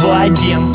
2, 1.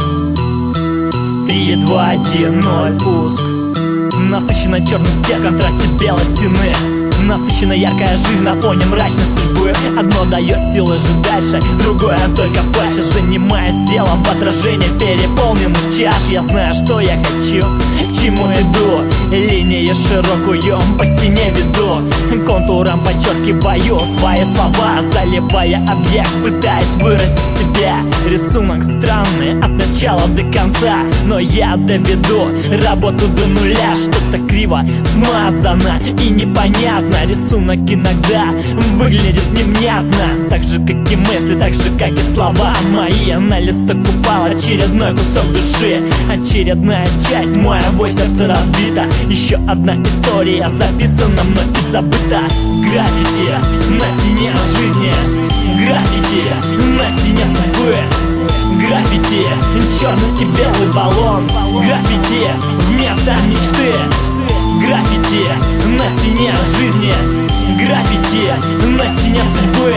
3, 2, 1, 0, пуск. Насыщенно черный свет в контрасте белой стены. Насыщенно яркая жизнь на фоне мрачной судьбы. Одно дает силы жить дальше, другое только фальшь. Занимаясь делом в отражении переполненных чаш. Я знаю, что я хочу, к чему иду. Линии широкую по стене веду, контуром подчеркиваю свои слова, заливая объект, пытаясь выразить себя. Рисунок странный от начала до конца, но я доведу работу до нуля. Что-то криво смазано и непонятно. Рисунок иногда выглядит невнятно, так же, как и мысли, так же, как и слова мои. На листок упал очередной кусок души, очередная часть моего сердца разбита. Еще одна история записана мной и забыта. Граффити на стене жизни, граффити на стене судьбы, граффити черный и белый баллон, граффити вместо мечты, граффити на стене жизни, граффити на стене судьбы,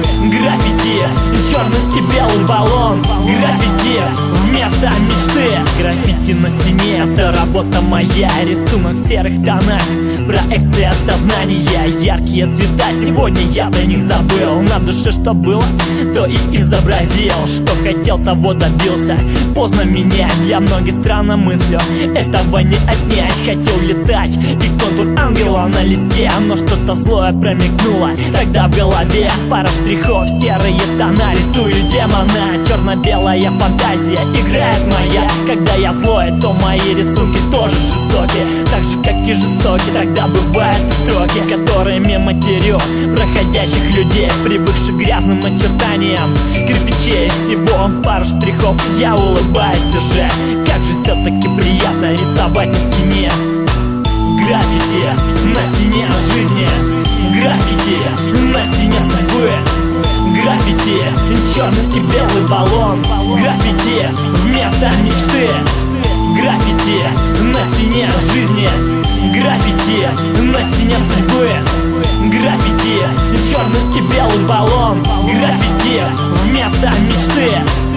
граффити черный и белый баллон, граффити вместо мечты. Граффити на стене — это работа моя, рисунок в серых тонах, проекция сознания, яркие цвета. Сегодня я про них забыл, на душе что было, то и изобразил. Что хотел, того добился. Поздно менять, для многих странно мыслю, этого не отнять. Хотел летать, и контур ангела на листе, но что-то злое промелькнуло тогда в голове. Пара штрихов, серые тона, рисую демона. Черно-белая фантазия играет моя. Когда я злой, то мои рисунки тоже жестоки, так же, как и жестоки тогда бывают строки, которыми матерю проходящих людей, привыкших к грязным очертаниям кирпичей. Всего пару штрихов, я улыбаюсь уже. Как же все-таки приятно рисовать на стене. Граффити на стене жизни, граффити на стене судьбы, граффити черный и белый баллон, граффити вместо мечты, граффити на стене жизни, граффити на стене судьбы, граффити черный и белый баллон, граффити вместо мечты.